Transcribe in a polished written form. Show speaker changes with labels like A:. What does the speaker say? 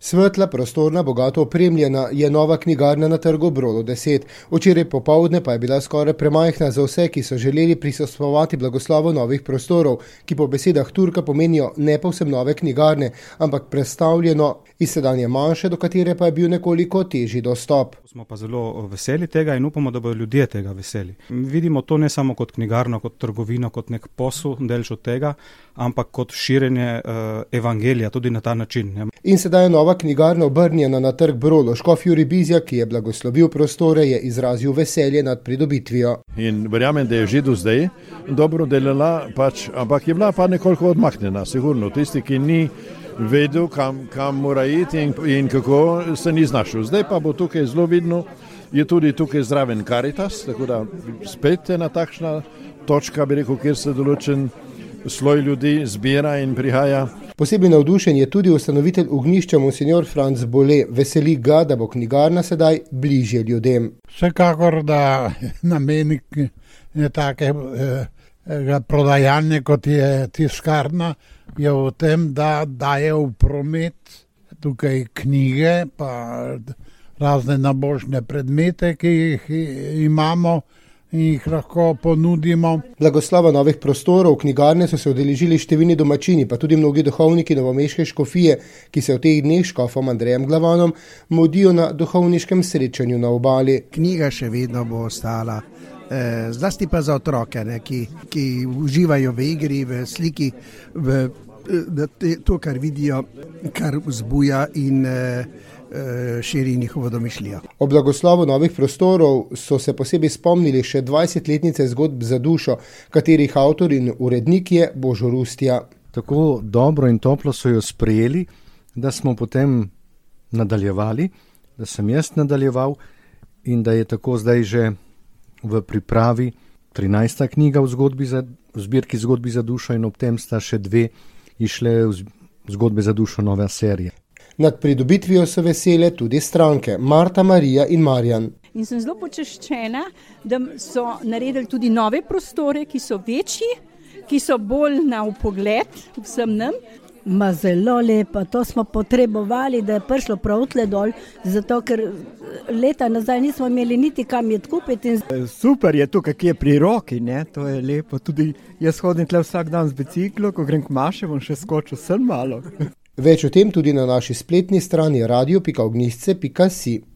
A: Svetla, prostorna, bogato opremljena je nova knjigarna na Trgu Brolo 10. Včeraj popoldne pa je bila skoraj premajhna za vse, ki so želeli prisostvovati blagoslovu novih prostorov, ki po besedah Turka pomenijo ne povsem nove knjigarne, ampak prestavljeno iz sedanje manjše, do katere pa je bil nekoliko težji dostop.
B: Smo pa zelo veseli tega in upamo, da bodo ljudje tega veseli. Vidimo to ne samo kot knjigarno, kot trgovino, kot nek posel, delč od tega, ampak kot širjenje evangelija tudi na ta način. Ne?
A: In sedaj je nova knjigarna obrnjena na Trg Brolo. Škof Jurij Bizjak, ki je blagoslovil prostore, je izrazil veselje nad pridobitvijo.
C: In verjamem, da je že do zdaj dobro delala, ampak je bila pa nekoliko odmaknjena, sigurno. Tisti, ki ni vedel, kam mora iti in kako, se ni znašel. Zdaj pa bo tukaj zelo vidno, je tudi tukaj zraven Karitas, tako da spet ena takšna točka, bi rekel, kjer se določen sloj ljudi zbira in prihaja.
A: Posebej navdušen je tudi ustanovitelj ognjišča monsignor Franc Bole. Veseli ga, da bo knjigarna sedaj bližje ljudem.
D: Vsekakor, da namenik takega prodajanja, kot je tiskarna, je v tem, da daje v promet tukaj knjige, pa razne nabožne predmete, ki jih imamo in jih lahko ponudimo.
A: Blagoslova novih prostorov knjigarne so se udeležili številni domačini, pa tudi mnogi duhovniki novomeške škofije, ki se v teh dneh škofom Andrejem Glavanom modijo na duhovniškem srečanju na Obali.
E: Knjiga še vedno bo ostala, zlasti pa za otroke, ki uživajo v igri, v sliki, to, kar vidijo, kar vzbuja in širi njihovo domišljijo.
A: O blagoslovu novih prostorov so se posebej spomnili še 20-letnice zgodb za dušo, katerih avtor in urednik je Božo Rustja.
F: Tako dobro in toplo so jo sprejeli, da smo potem nadaljevali, da sem jaz nadaljeval in da je tako zdaj že v pripravi 13. knjiga v zbirki Zgodbi za dušo in ob tem sta še 2 išle v Zgodbe za dušo nove serije.
A: Nad pridobitvijo so vesele tudi stranke Marta, Marija in Marjan.
G: In sem zelo počaščena, da so naredili tudi nove prostore, ki so večji, ki so bolj na vpogled vsem nam.
H: Zelo lepo, to smo potrebovali, da je prišlo prav tle dol, zato ker leta nazaj nismo imeli niti kam jet kupiti.
I: Super je tukaj, ki je pri roki, ne? To je lepo. Tudi jaz hodim tle vsak dan z biciklo, ko grem k maši, bom še skočil sem malo.
A: Več o tem tudi na naši spletni strani radio.ognjišče.si.